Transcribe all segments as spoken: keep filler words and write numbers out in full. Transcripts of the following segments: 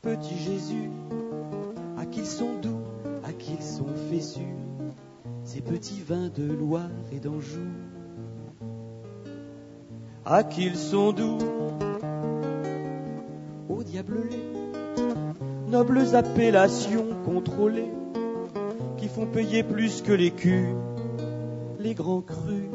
petit Jésus, à qu'ils sont doux, à qu'ils sont fessus, ces petits vins de Loire et d'Anjou. À qu'ils sont doux, au diable lait, nobles appellations contrôlées, qui font payer plus que les culs, les grands crus.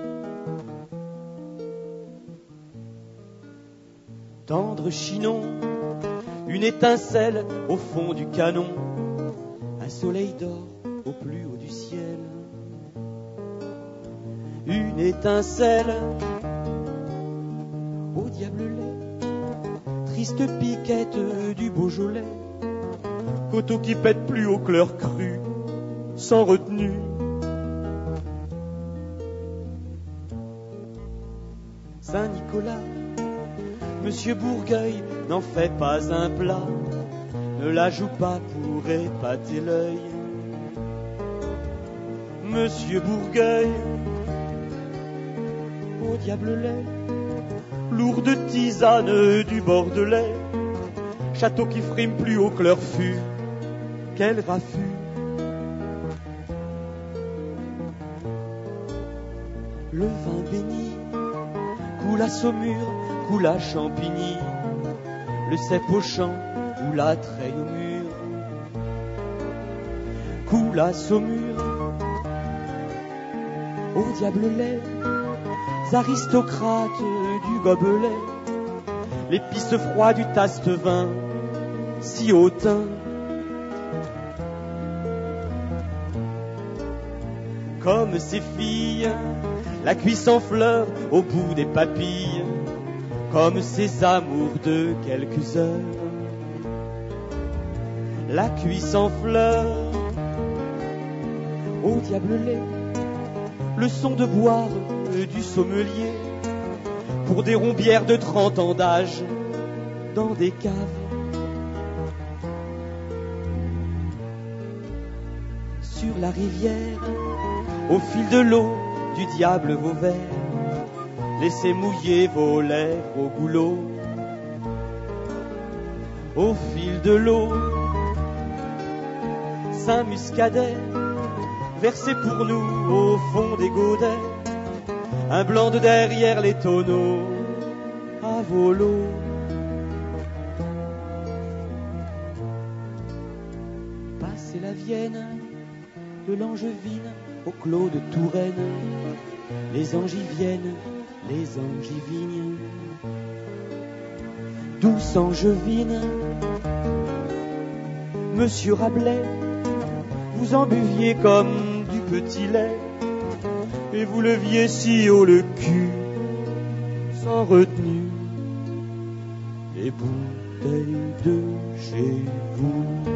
Tendre chinon, une étincelle au fond du canon, un soleil d'or au plus haut du ciel. Une étincelle au diable lait, triste piquette du Beaujolais, coteau qui pète plus haut que l'heure crue, sans retenue. Saint-Nicolas, Monsieur Bourgueil n'en fait pas un plat, ne la joue pas pour épater l'œil. Monsieur Bourgueil, au diable lait, lourde tisane du Bordelais, château qui frime plus haut que leur fût, quel raffut. Le vin béni coule à Saumur, coule à Champigny, le cep au champ ou la treille au mur. Coule à Saumur, au diable lait, aristocrates du gobelet, l'épice froid du taste-vin, si hautain. Comme ces filles, la cuisse en fleurs au bout des papilles, comme ces amours de quelques heures. La cuisse en fleurs, au diable lait, le son de boire du sommelier, pour des rombières de trente ans d'âge, dans des caves. Sur la rivière, au fil de l'eau, du diable vos verres, laissez mouiller vos lèvres au goulot. Au fil de l'eau, Saint-Muscadet, versez pour nous au fond des godets, un blanc de derrière les tonneaux, à volo. Passez la Vienne, de l'Angevine au clos de Touraine, les Angiviennes, les Angivignes. Douce Angevine, Monsieur Rabelais, vous en buviez comme du petit lait, et vous leviez si haut le cul, sans retenue, les bouteilles de chez vous.